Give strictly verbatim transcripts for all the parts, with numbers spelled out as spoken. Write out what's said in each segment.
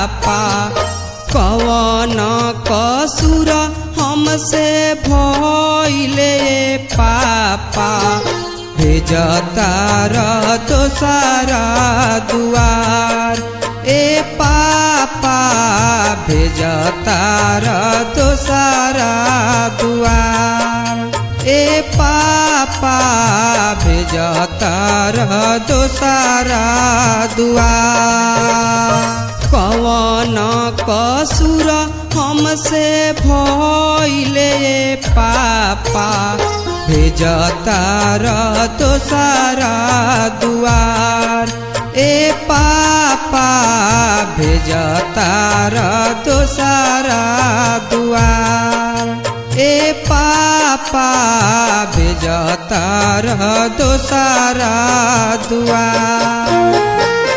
पापा कवन कसूर हमसे भइले पापा भेजतार दोसरा दुआर ए पापा भेजतार दोसरा दुआर ए पापा भेजतार दोसरा दुआर कवन कसूर हमसे भइले पापा भेजतार दोसरा दुआर ए पापा भेजतार दोसरा दुआर ए पापा भेजतार दोसरा दुआर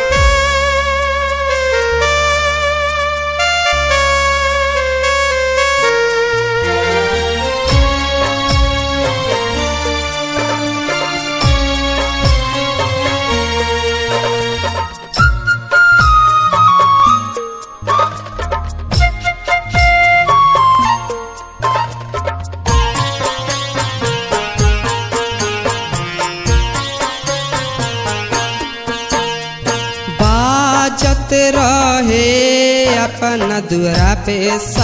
बाजत रहे अपन दुरा पे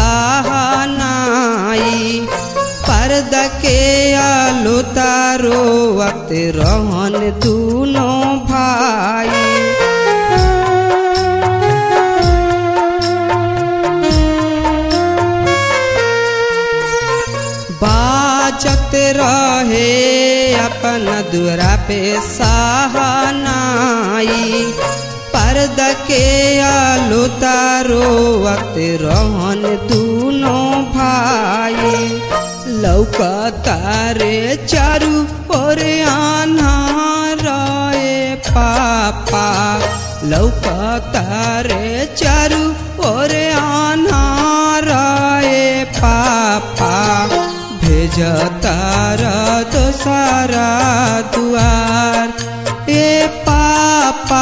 सहनाई पर्दा के आलो तारो वक्त रहन दोनों भाई बाजत रहे अपन दुरा पे सहनाई पर्दा के आलो तारो वक्त रहन दोनों भाई लौकतारे चारू ओर अन्हार रे पापा लौकतारे चारू ओर अन्हार रे पापा भेजतार दोसरा दुआर ए पापा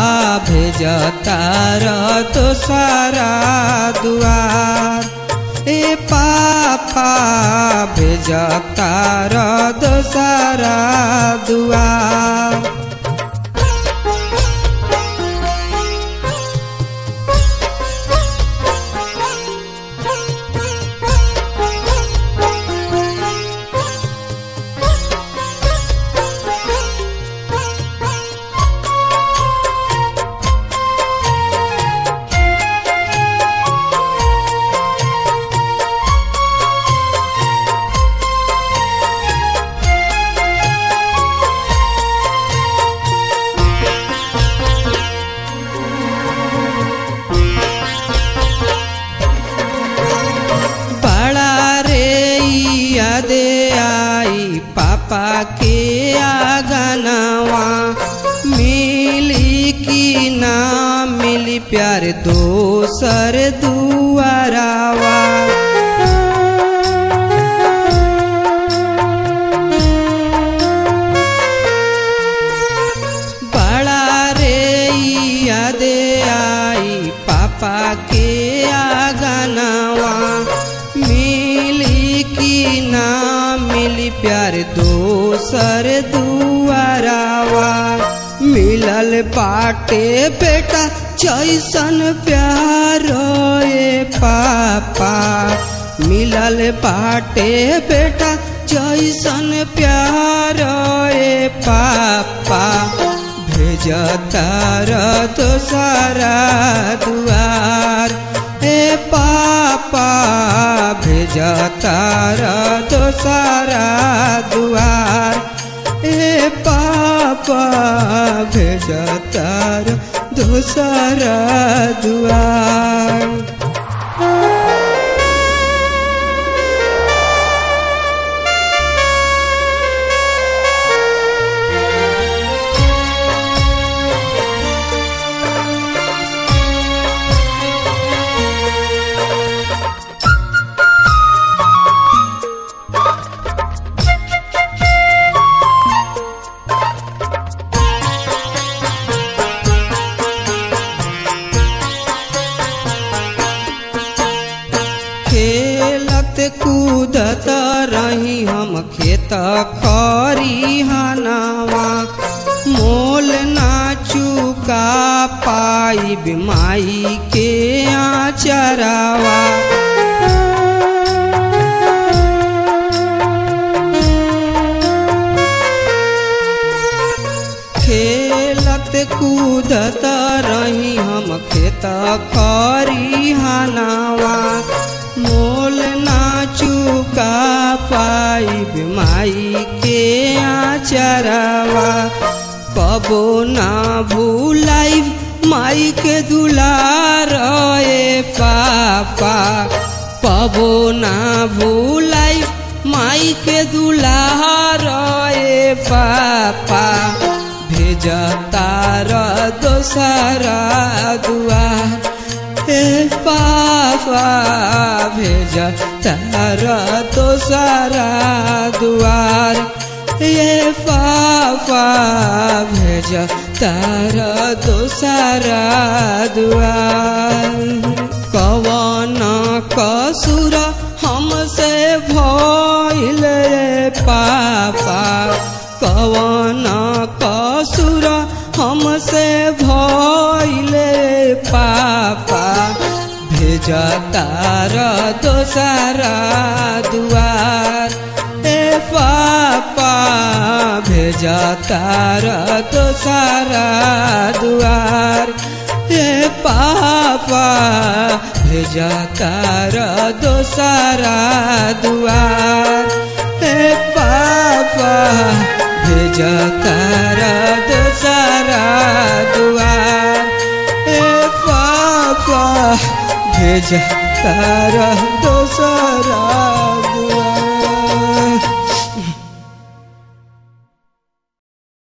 भेजतार दोसरा दुआर ए पापा भेजतार दोसरा दुआर दे आई पापा के आंगनवा मिली की ना मिली प्यार दोसर दुआरावा बड़ा रे याद आई पापा के आंगनवा मिली की ना मिली प्यार दोसर दुआरावा मिलल बाटे बेटा जैसन प्यार ए पापा मिलल बाटे बेटा जैसन प्यार ए पापा भेजतार दोसरा दुआर ए पापा भेजतार दोसरा दुआर ए पापा भेजतार दोसरा दुआर कूदत रही हम खेत खरिहानवा मोल ना चुका पाई बिमाई के आचरावा खेलत कूदत रही हम खेत खरिहानवा मोल ना चुका पाई बिमाई के आचरावा कबो ना भूलाई माई के दुलार ए पापा कबो ना भूलाई माई के दुलार ए पापा भेजतार दोसरा दुआर ए पापा भेजतार दोसरा दुआर ये पापा भेजतार दोसरा दुआर कवन कसूर हमसे भइल रे पापा कवन कसूर हमसे भइल रे पापा भेजतार दोसरा दुआर ए पापा भेजतार दोसरा दुआर ए पापा भेजतार दोसरा दुआर ए पापा भेजतार दोसरा दुआर ए पापा भेजतार दोसरा दुआर।